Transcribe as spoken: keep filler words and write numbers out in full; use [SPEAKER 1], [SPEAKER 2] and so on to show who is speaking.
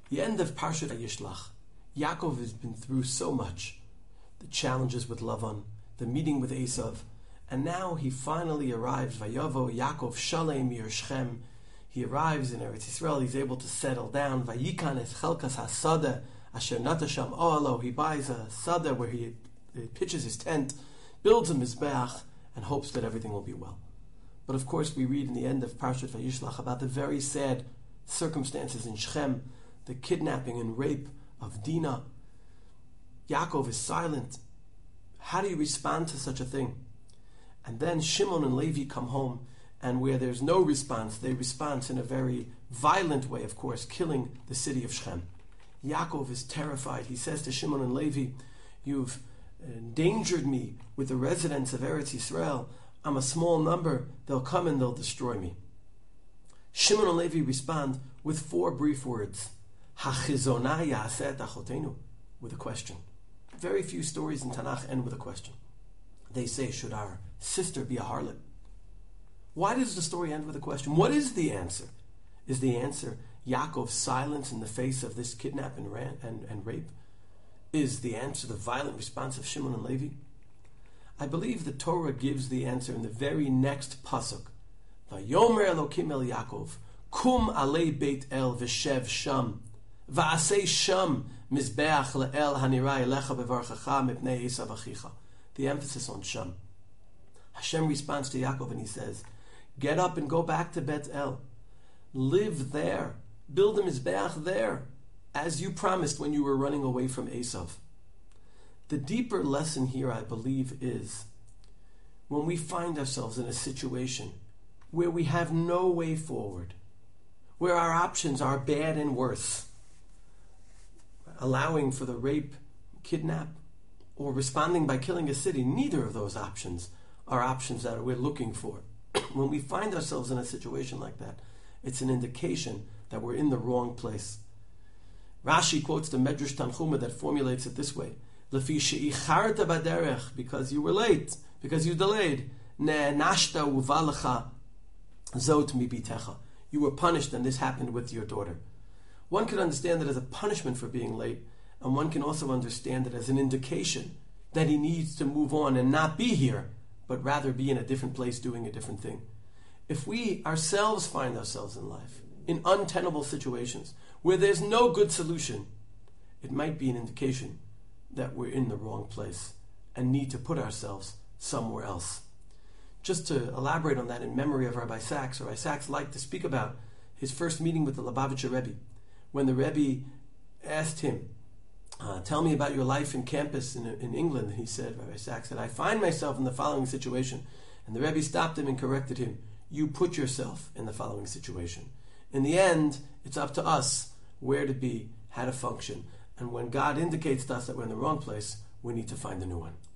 [SPEAKER 1] The end of Parshat Vayishlach. Yaakov has been through so much. The challenges with Lavan, the meeting with Esav, and now he finally arrives. Vayavo Yaakov Shalem Mir Shechem. He arrives in Eretz Yisrael. He's able to settle down. Vayikan es chelkas hasada asher natasham oalo. He buys a sada where he, he pitches his tent, builds a mizbeach, and hopes that everything will be well. But of course, we read in the end of Parshat Vayishlach about the very sad circumstances in Shechem, the kidnapping and rape of Dinah. Yaakov is silent. How do you respond to such a thing? And then Shimon and Levi come home, and where there's no response, they respond in a very violent way, of course, killing the city of Shechem. Yaakov is terrified. He says to Shimon and Levi, "You've endangered me with the residents of Eretz Yisrael. I'm a small number. They'll come and they'll destroy me." Shimon and Levi respond with four brief words. Hachizona yaseh et achotenu, with a question. Very few stories in Tanakh end with a question. They say, should our sister be a harlot? Why does the story end with a question? What is the answer? Is the answer Yaakov's silence in the face of this kidnap and, ran, and, and rape? Is the answer the violent response of Shimon and Levi? I believe the Torah gives the answer in the very next pasuk. Vayomer Elokim el Yaakov, kum alei beit el v'shev sham, va'asei sham mizbeach le'el hanira elecha bevarchacha mipnei Esav achicha. The emphasis on sham. Hashem responds to Yaakov and he says, get up and go back to Bet El. Live there. Build a mizbeach there, as you promised when you were running away from Esav. The deeper lesson here, I believe, is when we find ourselves in a situation where we have no way forward, where our options are bad and worse, allowing for the rape, kidnap, or responding by killing a city, neither of those options are options that we're looking for. When we find ourselves in a situation like that, it's an indication that we're in the wrong place. Rashi quotes the Medrash Tanchuma that formulates it this way: Lefi she'icharta baderech, because you were late, because you delayed. Ne'nashta uvalecha zot mibitecha. You were punished, and this happened with your daughter. One can understand it as a punishment for being late, and one can also understand it as an indication that he needs to move on and not be here, but rather be in a different place doing a different thing. If we ourselves find ourselves in life in untenable situations where there's no good solution, it might be an indication that we're in the wrong place and need to put ourselves somewhere else. Just to elaborate on that in memory of Rabbi Sachs, Rabbi Sachs liked to speak about his first meeting with the Lubavitcher Rebbe. When the Rebbe asked him, uh, tell me about your life in campus in, in England, he said, Rabbi Sachs said, I find myself in the following situation. And the Rebbe stopped him and corrected him. You put yourself in the following situation. In the end, it's up to us where to be, how to function. And when God indicates to us that we're in the wrong place, we need to find a new one.